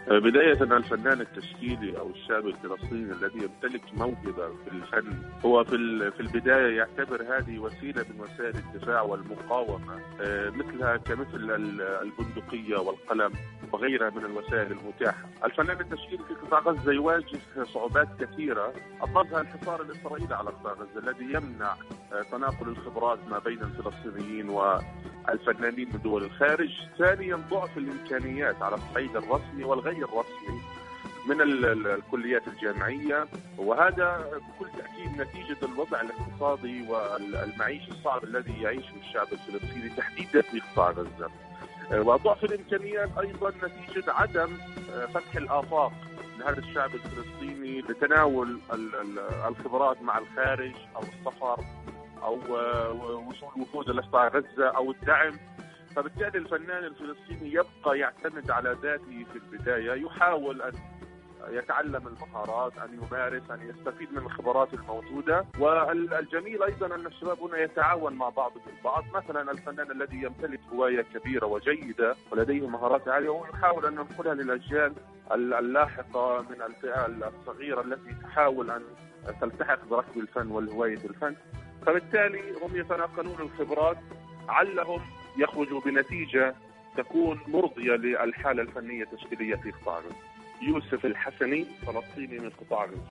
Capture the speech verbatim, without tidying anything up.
بداية الفنان التشكيلي أو الشاب الفلسطيني الذي يمتلك موهبة في الفن هو في في البداية يعتبر هذه وسيلة من وسائل الدفاع والمقاومة، مثلها كمثل البندقية والقلم وغيرها من الوسائل المتاحة. الفنان التشكيلي في قطاع غزة يواجه صعوبات كثيرة، أبرزها الحصار الإسرائيلي على قطاع غزة الذي يمنع تناقل الخبرات ما بين الفلسطينيين والفنانين من دول الخارج. ثانيا ضعف الإمكانيات على الصعيد الرسمي والغير الرسمي من الكليات الجامعية، وهذا بكل تأكيد نتيجة الوضع الاقتصادي والمعيشي الصعب الذي يعيشه الشعب الفلسطيني تحديدا في قطاع غزة. وضعف الإمكانيات أيضا نتيجة عدم فتح الآفاق لهذا الشعب الفلسطيني لتناول الخبرات مع الخارج أو السفر أو وصول وفود لقطاع غزة أو الدعم. فبالتالي الفنان الفلسطيني يبقى يعتمد على ذاته في البداية، يحاول أن يتعلم المهارات، أن يمارس، أن يستفيد من الخبرات الموجودة. والجميل أيضا أن الشباب هنا يتعاون مع بعضهم البعض. مثلا الفنان الذي يمتلك هواية كبيرة وجيدة ولديه مهارات عالية هو يحاول أن ينقلها للأجيال اللاحقة من الفئة الصغيرة التي تحاول أن تلتحق بركب الفن والهواية الفن. فبالتالي هم يتناقلون الخبرات علهم يخرجوا بنتيجة تكون مرضية للحالة الفنية التشكيلية في قطاع غزة. يوسف الحسني، فلسطيني من قطاع غزة.